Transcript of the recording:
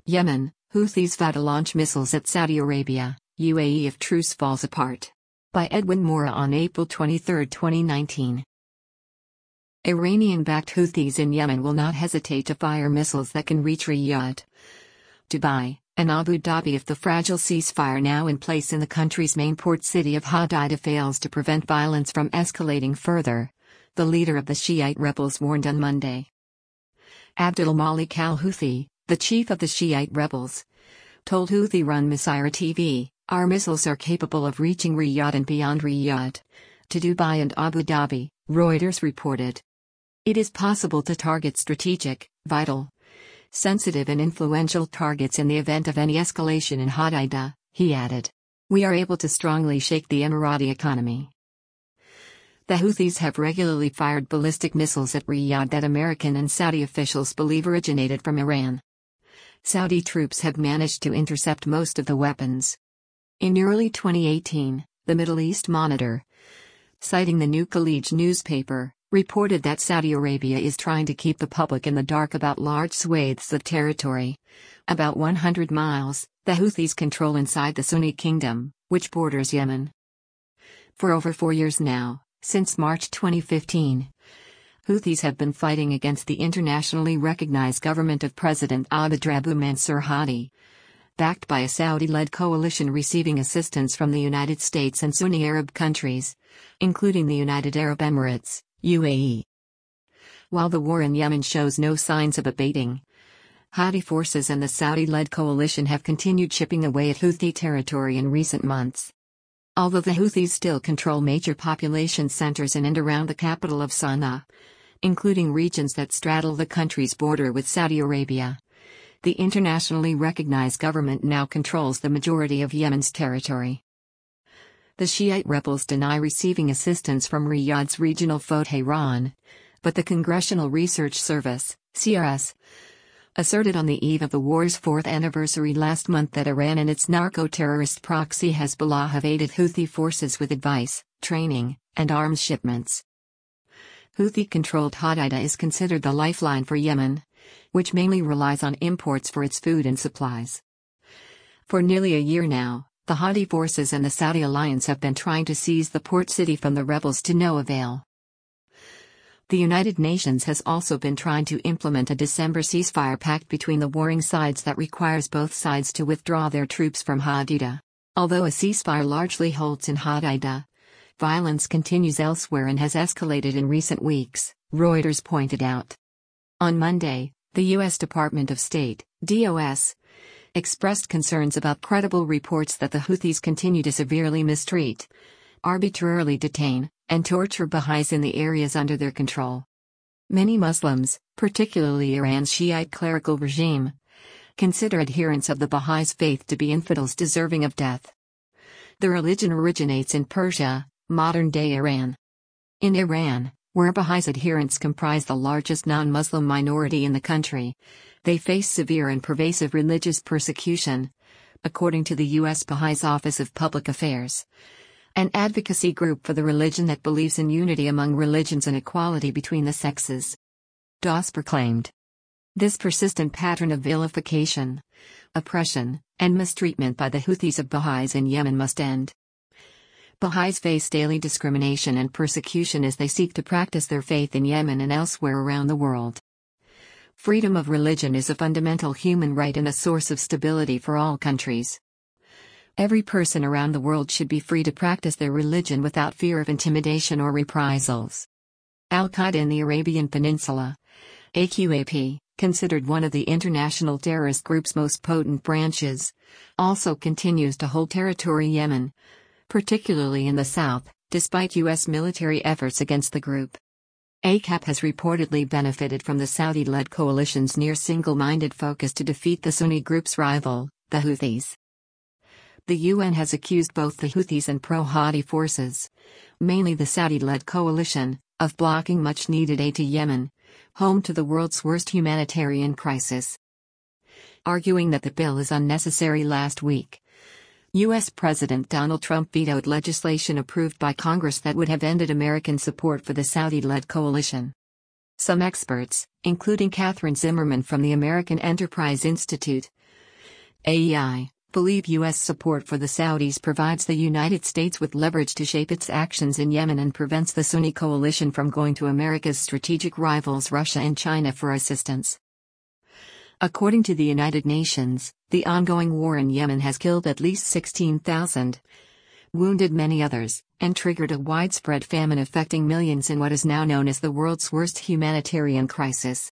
Yemen, Houthis vow to launch missiles at Saudi Arabia, UAE if truce falls apart. By Edwin Mora on April 23, 2019. Iranian-backed Houthis in Yemen will not hesitate to fire missiles that can reach Riyadh, Dubai, and Abu Dhabi if the fragile ceasefire now in place in the country's main port city of Hodeidah fails to prevent violence from escalating further, the leader of the Shiite rebels warned on Monday. Abdul Malik al-Houthi, the chief of the Shiite rebels, told Houthi-run Masirah TV, "Our missiles are capable of reaching Riyadh and beyond Riyadh, to Dubai and Abu Dhabi," Reuters reported. "It is possible to target strategic, vital, sensitive and influential targets in the event of any escalation in Hodeidah," he added. "We are able to strongly shake the Emirati economy." The Houthis have regularly fired ballistic missiles at Riyadh that American and Saudi officials believe originated from Iran. Saudi troops have managed to intercept most of the weapons. In early 2018, the Middle East Monitor, citing the New Khaleej newspaper, reported that Saudi Arabia is trying to keep the public in the dark about large swathes of territory, about 100 miles, the Houthis control inside the Sunni Kingdom, which borders Yemen. For over 4 years now, since March 2015, Houthis have been fighting against the internationally recognized government of President Abdrabbuh Mansur Hadi, backed by a Saudi-led coalition receiving assistance from the United States and Sunni Arab countries, including the United Arab Emirates, UAE. While the war in Yemen shows no signs of abating, Hadi forces and the Saudi-led coalition have continued chipping away at Houthi territory in recent months. Although the Houthis still control major population centers in and around the capital of Sana'a, including regions that straddle the country's border with Saudi Arabia, the internationally recognized government now controls the majority of Yemen's territory. The Shiite rebels deny receiving assistance from Riyadh's regional foe Tehran, but the Congressional Research Service, CRS, asserted on the eve of the war's 4th anniversary last month that Iran and its narco-terrorist proxy Hezbollah have aided Houthi forces with advice, training, and arms shipments. Houthi-controlled Hodeidah is considered the lifeline for Yemen, which mainly relies on imports for its food and supplies. For nearly a year now, the Hadi forces and the Saudi alliance have been trying to seize the port city from the rebels to no avail. The United Nations has also been trying to implement a December ceasefire pact between the warring sides that requires both sides to withdraw their troops from Hodeidah. Although a ceasefire largely holds in Hodeidah, violence continues elsewhere and has escalated in recent weeks, Reuters pointed out. On Monday, the U.S. Department of State, DOS, expressed concerns about credible reports that the Houthis continue to severely mistreat, arbitrarily detain, and torture Baha'is in the areas under their control. Many Muslims, particularly Iran's Shiite clerical regime, consider adherents of the Baha'is' faith to be infidels deserving of death. The religion originates in Persia, modern-day Iran. In Iran, where Baha'is adherents comprise the largest non-Muslim minority in the country, they face severe and pervasive religious persecution, according to the U.S. Baha'is Office of Public Affairs, an advocacy group for the religion that believes in unity among religions and equality between the sexes. DOS proclaimed. This persistent pattern of vilification, oppression, and mistreatment by the Houthis of Baha'is in Yemen must end. Baha'is face daily discrimination and persecution as they seek to practice their faith in Yemen and elsewhere around the world. Freedom of religion is a fundamental human right and a source of stability for all countries. Every person around the world should be free to practice their religion without fear of intimidation or reprisals. Al-Qaeda in the Arabian Peninsula, AQAP, considered one of the international terrorist group's most potent branches, also continues to hold territory in Yemen, particularly in the south, despite U.S. military efforts against the group. AQAP has reportedly benefited from the Saudi-led coalition's near single-minded focus to defeat the Sunni group's rival, the Houthis. The UN has accused both the Houthis and pro-Hadi forces, mainly the Saudi-led coalition, of blocking much-needed aid to Yemen, home to the world's worst humanitarian crisis. Arguing that the bill is unnecessary last week, U.S. President Donald Trump vetoed legislation approved by Congress that would have ended American support for the Saudi-led coalition. Some experts, including Catherine Zimmerman from the American Enterprise Institute, AEI believe U.S. support for the Saudis provides the United States with leverage to shape its actions in Yemen and prevents the Sunni coalition from going to America's strategic rivals Russia and China for assistance. According to the United Nations, the ongoing war in Yemen has killed at least 16,000, wounded many others, and triggered a widespread famine affecting millions in what is now known as the world's worst humanitarian crisis.